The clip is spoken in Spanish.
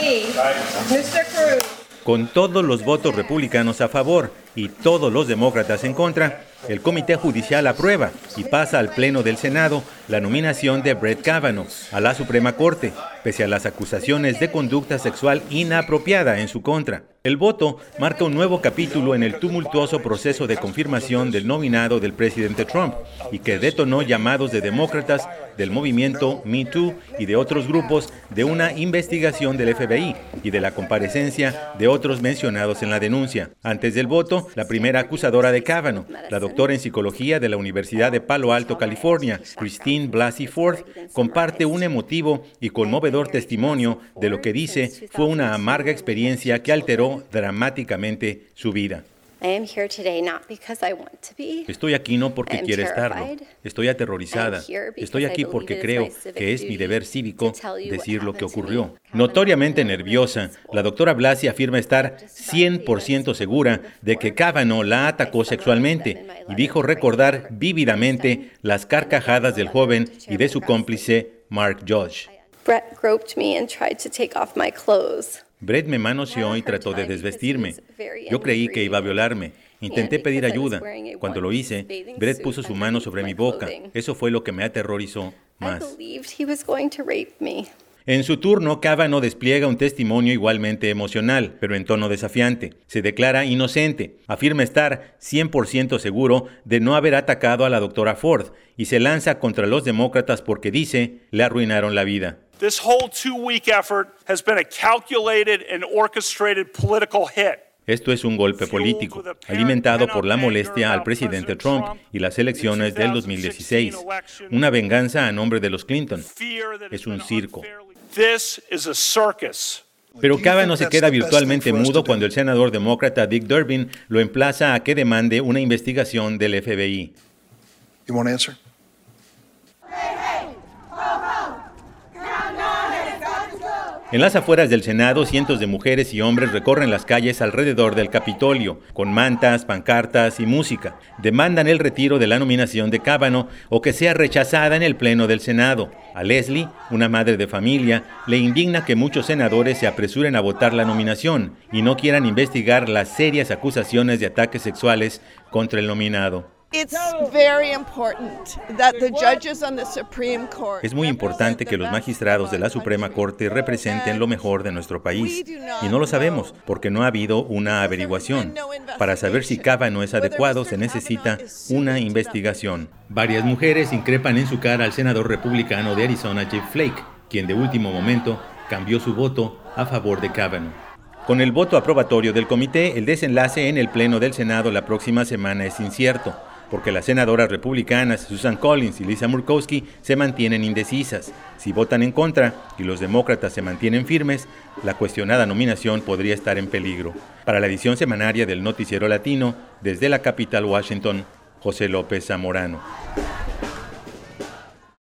me, Mr. Cruz. Con todos los votos republicanos a favor y todos los demócratas en contra, el Comité Judicial aprueba y pasa al Pleno del Senado la nominación de Brett Kavanaugh a la Suprema Corte, pese a las acusaciones de conducta sexual inapropiada en su contra. El voto marca un nuevo capítulo en el tumultuoso proceso de confirmación del nominado del presidente Trump y que detonó llamados de demócratas del movimiento Me Too y de otros grupos de una investigación del FBI y de la comparecencia de otros mencionados en la denuncia. Antes del voto, la primera acusadora de Kavanaugh, la doctora en psicología de la Universidad de Palo Alto, California, Christine Blasey Ford, comparte un emotivo y conmovedor testimonio de lo que dice fue una amarga experiencia que alteró dramáticamente su vida. Estoy aquí no porque quiera estarlo. Estoy aterrorizada. Estoy aquí porque creo que es mi deber cívico decir lo que ocurrió. Notoriamente nerviosa, la doctora Blasey afirma estar 100% segura de que Kavanaugh la atacó sexualmente y dijo recordar vívidamente las carcajadas del joven y de su cómplice Mark Judge. Brett me manoseó y trató de desvestirme. Yo creí que iba a violarme. Intenté pedir ayuda. Cuando lo hice, Brett puso su mano sobre mi boca. Eso fue lo que me aterrorizó más. En su turno, Kavanaugh despliega un testimonio igualmente emocional, pero en tono desafiante. Se declara inocente, afirma estar 100% seguro de no haber atacado a la doctora Ford y se lanza contra los demócratas porque dice, le arruinaron la vida. This whole 2-week effort has been a calculated and orchestrated political hit. Esto es un golpe político, alimentado por la molestia al presidente Trump y las elecciones del 2016. Una venganza a nombre de los Clinton. Es un circo. Pero Kavanaugh se queda virtualmente mudo cuando el senador demócrata Dick Durbin lo emplaza a que demande una investigación del FBI. You want to answer? En las afueras del Senado, cientos de mujeres y hombres recorren las calles alrededor del Capitolio, con mantas, pancartas y música. Demandan el retiro de la nominación de Kavanaugh o que sea rechazada en el Pleno del Senado. A Leslie, una madre de familia, le indigna que muchos senadores se apresuren a votar la nominación y no quieran investigar las serias acusaciones de ataques sexuales contra el nominado. Es muy importante que los magistrados de la Suprema Corte representen lo mejor de nuestro país. Y no lo sabemos porque no ha habido una averiguación. Para saber si Kavanaugh es adecuado se necesita una investigación. Varias mujeres increpan en su cara al senador republicano de Arizona, Jeff Flake, quien de último momento cambió su voto a favor de Kavanaugh. Con el voto aprobatorio del comité, el desenlace en el Pleno del Senado la próxima semana es incierto, porque las senadoras republicanas Susan Collins y Lisa Murkowski se mantienen indecisas. Si votan en contra y los demócratas se mantienen firmes, la cuestionada nominación podría estar en peligro. Para la edición semanaria del Noticiero Latino, desde la capital Washington, José López Zamorano.